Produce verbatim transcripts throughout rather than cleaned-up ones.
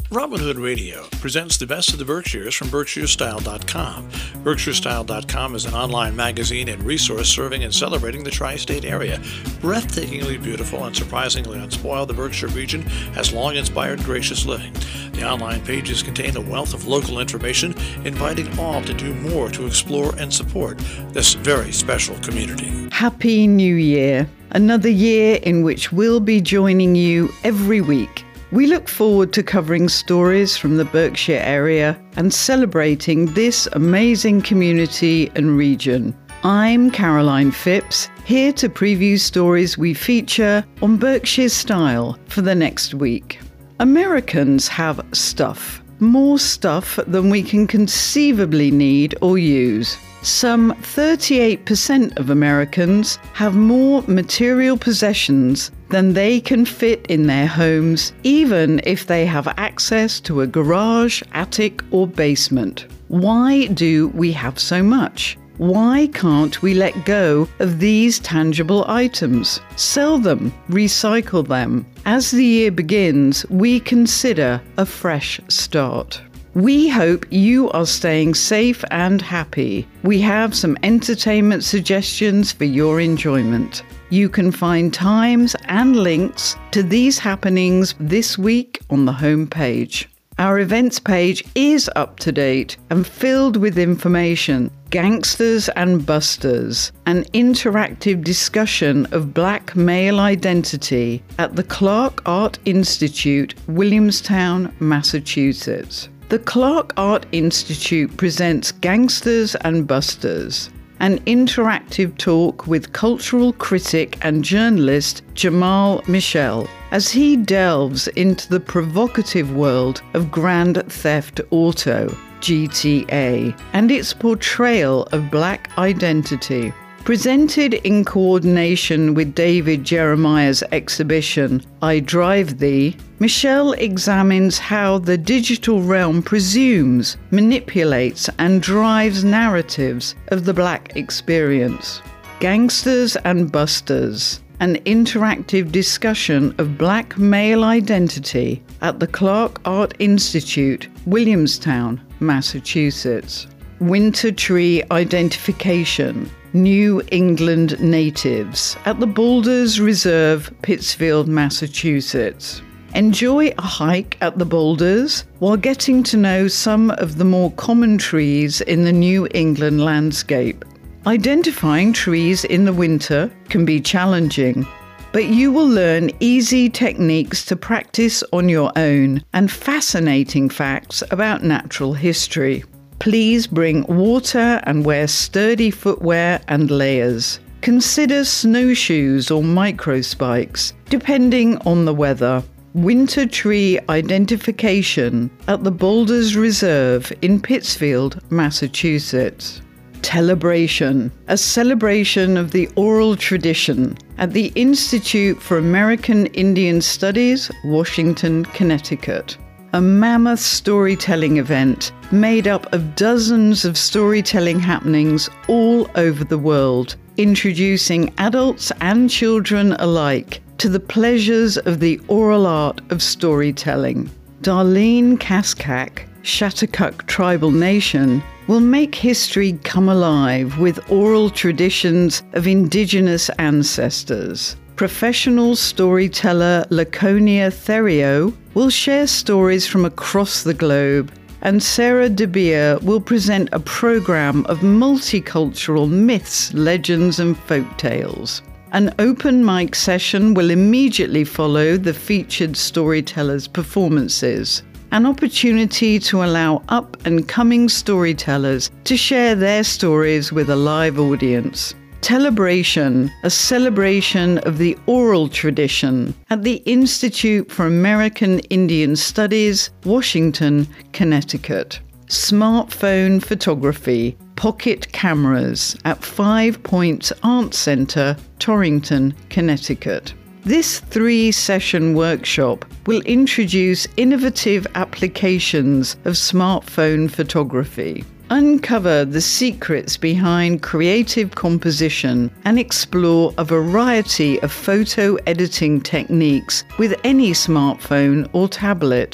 Robin Hood Radio presents the best of the Berkshires from Berkshire Style dot com. Berkshire Style dot com is an online magazine and resource serving and celebrating the tri-state area. Breathtakingly beautiful and surprisingly unspoiled, the Berkshire region has long inspired gracious living. The online pages contain a wealth of local information, inviting all to do more to explore and support this very special community. Happy New Year! Another year in which we'll be joining you every week. We look forward to covering stories from the Berkshire area and celebrating this amazing community and region. I'm Caroline Phipps, here to preview stories we feature on Berkshire Style for the next week. Americans have stuff, more stuff than we can conceivably need or use. Some thirty-eight percent of Americans have more material possessions than they can fit in their homes, even if they have access to a garage, attic, or basement. Why do we have so much? Why can't we let go of these tangible items? Sell them, recycle them. As the year begins, we consider a fresh start. We hope you are staying safe and happy. We have some entertainment suggestions for your enjoyment. You can find times and links to these happenings this week on the homepage. Our events page is up to date and filled with information. Gangsters and Busters, an interactive discussion of Black male identity at the Clark Art Institute, Williamstown, Massachusetts. The Clark Art Institute presents Gangsters and Busters, an interactive talk with cultural critic and journalist Jamal Michel, as he delves into the provocative world of Grand Theft Auto, G T A, and its portrayal of Black identity. Presented in coordination with David Jeremiah's exhibition, I Drive Thee, Michelle examines how the digital realm presumes, manipulates, and drives narratives of the Black experience. Gangsters and Busters, an interactive discussion of Black male identity at the Clark Art Institute, Williamstown, Massachusetts. Winter Tree Identification, New England Natives at the Boulders Reserve, Pittsfield, Massachusetts. Enjoy a hike at the Boulders while getting to know some of the more common trees in the New England landscape. Identifying trees in the winter can be challenging, but you will learn easy techniques to practice on your own and fascinating facts about natural history. Please bring water and wear sturdy footwear and layers. Consider snowshoes or microspikes, depending on the weather. Winter Tree Identification at the Boulders Reserve in Pittsfield, Massachusetts. Telebration, a celebration of the oral tradition at the Institute for American Indian Studies, Washington, Connecticut. A mammoth storytelling event made up of dozens of storytelling happenings all over the world, introducing adults and children alike to the pleasures of the oral art of storytelling. Darlene Kaskak, Shattuckuk Tribal Nation, will make history come alive with oral traditions of indigenous ancestors. Professional storyteller Laconia Therio will share stories from across the globe, and Sarah De Beer will present a program of multicultural myths, legends, and folk tales. An open mic session will immediately follow the featured storytellers' performances, an opportunity to allow up-and-coming storytellers to share their stories with a live audience. Telebration, a celebration of the oral tradition at the Institute for American Indian Studies, Washington, Connecticut. Smartphone photography, pocket cameras at Five Points Art Center, Torrington, Connecticut. This three-session workshop will introduce innovative applications of smartphone photography. Uncover the secrets behind creative composition and explore a variety of photo editing techniques with any smartphone or tablet.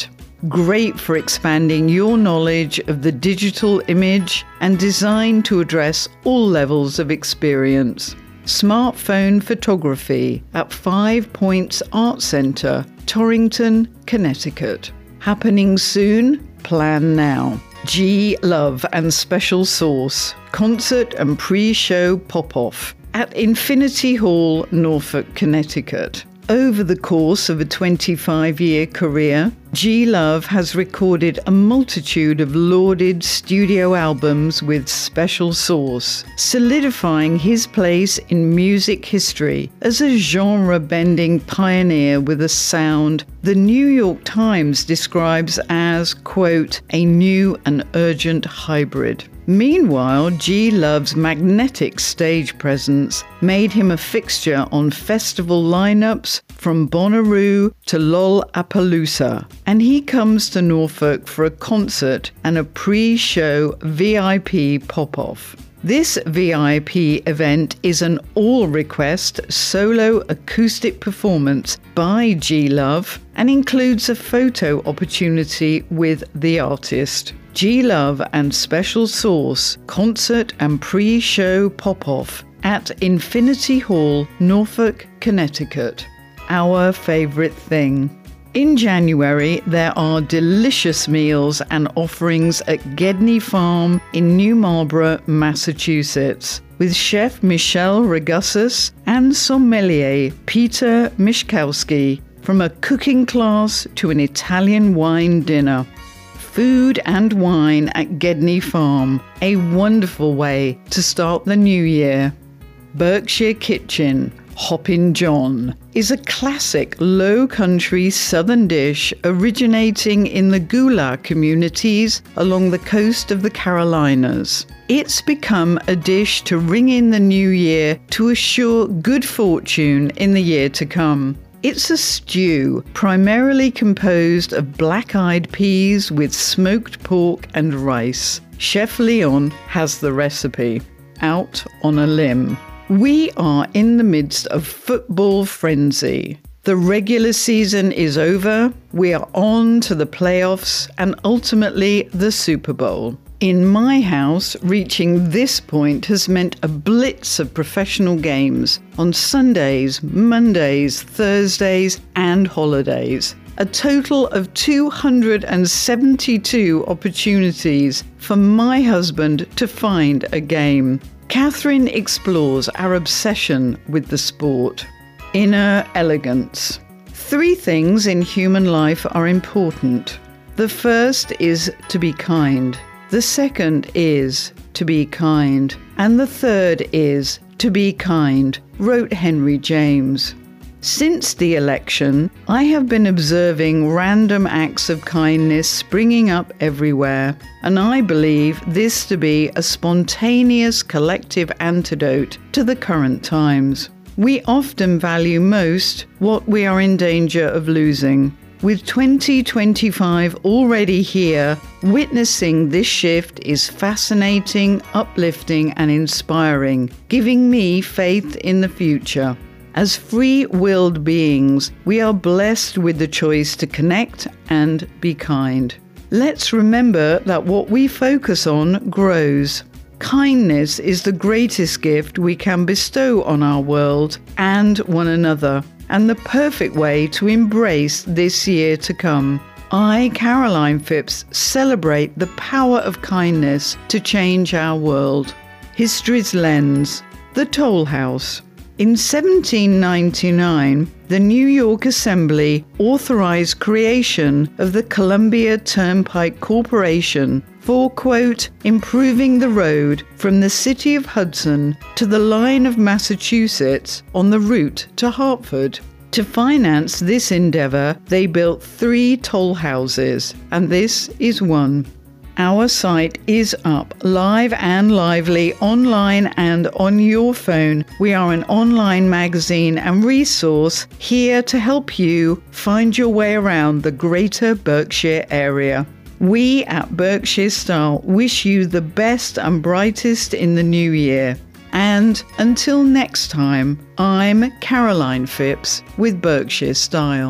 great for expanding your knowledge of the digital image and designed to address all levels of experience. Smartphone photography at Five Points Art Center, Torrington, Connecticut. Happening soon, plan now. G Love and Special Sauce, concert and pre-show pop-off at Infinity Hall, Norfolk, Connecticut. Over the course of a twenty-five-year career, G Love has recorded a multitude of lauded studio albums with Special Sauce, solidifying his place in music history as a genre-bending pioneer with a sound the New York Times describes as, quote, a new and urgent hybrid. Meanwhile, G Love's magnetic stage presence made him a fixture on festival lineups from Bonnaroo to Lollapalooza, and he comes to Norfolk for a concert and a pre-show V I P pop-off. This V I P event is an all-request solo acoustic performance by G Love and includes a photo opportunity with the artist. G Love and Special Sauce concert and pre-show pop-off at Infinity Hall, Norfolk, Connecticut. Our favorite thing. In January, there are delicious meals and offerings at Gedney Farm in New Marlborough, Massachusetts, with Chef Michelle Regussus and sommelier Peter Mishkowski, from a cooking class to an Italian wine dinner. Food and wine at Gedney Farm, a wonderful way to start the new year. Berkshire Kitchen, Hoppin' John, is a classic low-country southern dish originating in the Gula communities along the coast of the Carolinas. It's become a dish to ring in the new year to assure good fortune in the year to come. It's a stew primarily composed of black-eyed peas with smoked pork and rice. Chef Leon has the recipe. Out on a limb. We are in the midst of football frenzy. The regular season is over, we are on to the playoffs and ultimately the Super Bowl. In my house, reaching this point has meant a blitz of professional games on Sundays, Mondays, Thursdays, and holidays. A total of two hundred seventy-two opportunities for my husband to find a game. Catherine explores our obsession with the sport. Inner elegance. Three things in human life are important. The first is to be kind. The second is to be kind. And the third is to be kind, wrote Henry James. Since the election, I have been observing random acts of kindness springing up everywhere, and I believe this to be a spontaneous collective antidote to the current times. We often value most what we are in danger of losing. With twenty twenty-five already here, witnessing this shift is fascinating, uplifting, and inspiring, giving me faith in the future. As free-willed beings, we are blessed with the choice to connect and be kind. Let's remember that what we focus on grows. Kindness is the greatest gift we can bestow on our world and one another, and the perfect way to embrace this year to come. I, Caroline Phipps, celebrate the power of kindness to change our world. History's lens. The Toll House. In seventeen ninety-nine, the New York Assembly authorized creation of the Columbia Turnpike Corporation for, quote, improving the road from the city of Hudson to the line of Massachusetts on the route to Hartford. To finance this endeavor, they built three toll houses, and this is one. Our site is up, live and lively, online and on your phone. We are an online magazine and resource here to help you find your way around the greater Berkshire area. We at Berkshire Style wish you the best and brightest in the new year. And until next time, I'm Caroline Phipps with Berkshire Style.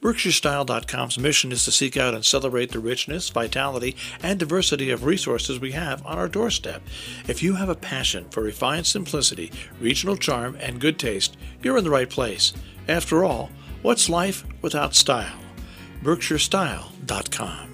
Berkshire Style dot com's mission is to seek out and celebrate the richness, vitality, and diversity of resources we have on our doorstep. If you have a passion for refined simplicity, regional charm, and good taste, you're in the right place. After all, what's life without style? Berkshire Style dot com